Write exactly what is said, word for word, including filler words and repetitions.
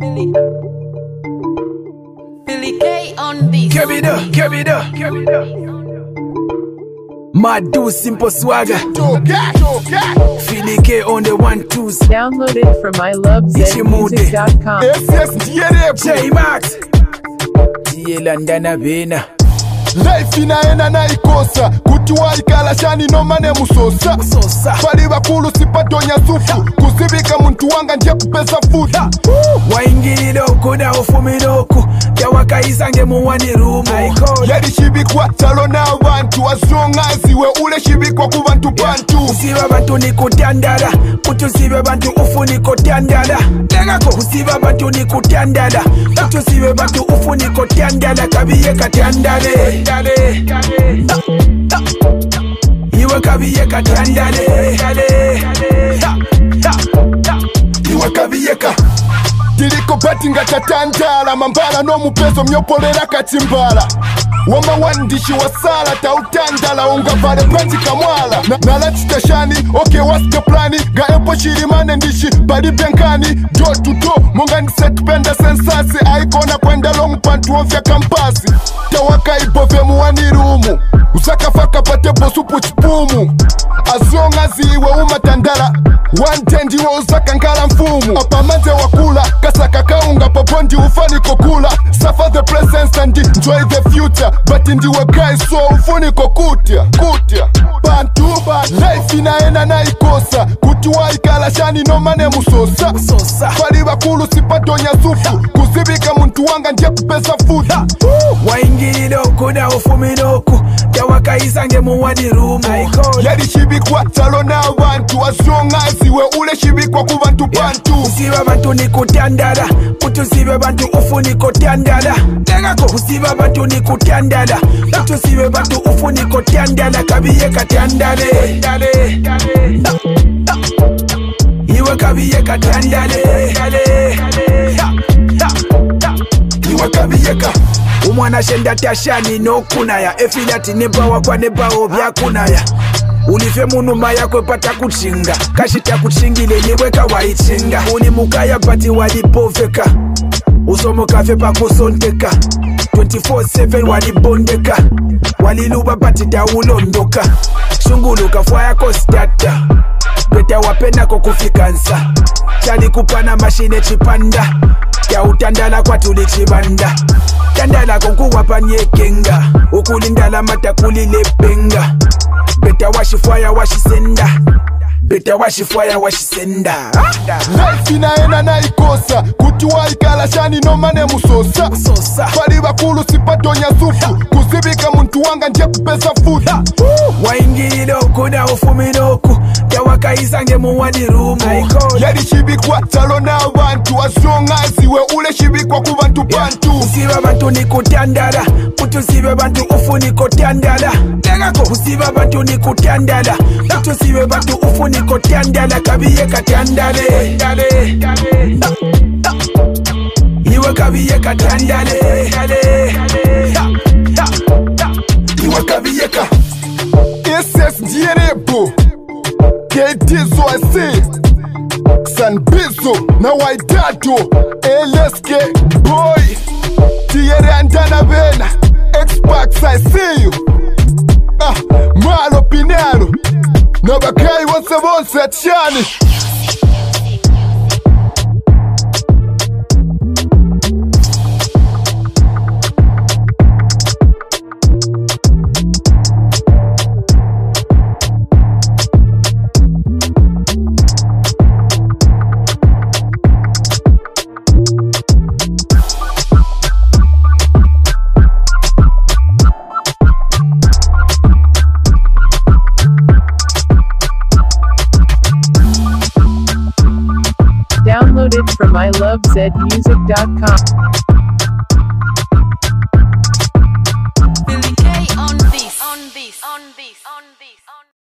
Billy, Billy K on this. Give it up, give it up, give it up. Madu simple swagger. Billy K on the one twos. Download it from I love zed music dot com. S S D N J Max. Landana Bena. Life inaenda naikosa kuti waikala shani no mane musosa Musosa. Pali bakulu sipatonya sufu kusibika muntu wanga nje kupesa futi Waingililo kuda ufumiloku Yawakaisange muwani rumu Yali shibikwa talo na abantu Azongazi we ule shibikwa kubantu bantu Usiba bantu ni kutandala Utusibe bantu ufu ni kutandala Legako Usiba bantu ni kutandala Utusibe bantu ufu ni kutandala Kabiye katandale Dale Iwe kabiye katandale Iwe kabiye ka Tiliko batinga tatandala Mambala no mupezo myopolera katimbala Wama wandishi wasala tautandala Unga vale penzi kamwala na, Nalati tashani, oke waske plani Ga epo shirimane ndishi, bali benkani Do to do, munga nisekipenda sensasi Aikona kwenda long pantu onfya kampasi Tawaka ibove muwani rumu Usaka faka pate bosupu chipumu Azonga ziwe umatandala One tendi wa usaka nkala mfumu Apamanze wakula, kasaka kaunga Popondi ufani kokula Suffer the presence and enjoy the future But in the wakai so ufuni kokutia Kutia Bantu, life inaenda naikosa Kuti waikala shani no mane musosa Musosa. Pali bakulu sipatonya sufu Kusibika muntu wanga nje kupesa futi Waingililo kuda ufumiloku Yawakaisange muwani rumu Yali shibikwa talo na abantu Azongazi we ule shibikwa kubantu bantu Usiba bantu ni kutandala Utusibe bantu ufu ni kutandala Legako Usiba bantu ni kutandala Utusibe bantu ufu ni kutandala Kabiye katandale Dale Iwe kabiye katandale Iwe kabiye ka Umwana shenda tashani no kunaya Efilati nebawa kwa nebawo vya kunaya Ulife munuma yakwe pata kuchinga Kashita kuchingile niwe kawaichinga Uni mukaya pati walipofeka Usomo kafe pa kusonteka twenty-four seven walibondeka Waliluba pati daulondoka Shungulu kafwaya kostata Beta wapenda kukufikansa Chali kupana mashine chipanda Ya utandala kwa tulichibanda Tandala konkuwa panyekenga Ukulindala matakulile benga Beta washifwaya washisenda Beta washifwaya washisenda Life inaenda naikosa Kuti waikala shani no mane musosa Musosa. Pali bakulu sipatonya sufu Kusibika muntu wanga nje kupesa futi Waingililo kuda ufumiloku Yawakaisange muwani rumu Yali shibikwa talo na abantu Azongazi we ule shibikwa kubantu bantu Usiba bantu ni kutandala Utusibe bantu ufu ni kutandala Legako Usiba bantu ni kutandala Utusibe bantu ufu ni kutandala Kabiye katandale Dale Iwe kabiye katandale Iwe kabiye ka S S D N bo K D zo ase Sanbizo na Waidato L S K boy Tiere andana bena X-Pax I see you Ah, Malo Pinero Nabakai wose wose atshani Download it from I love zed music dot com.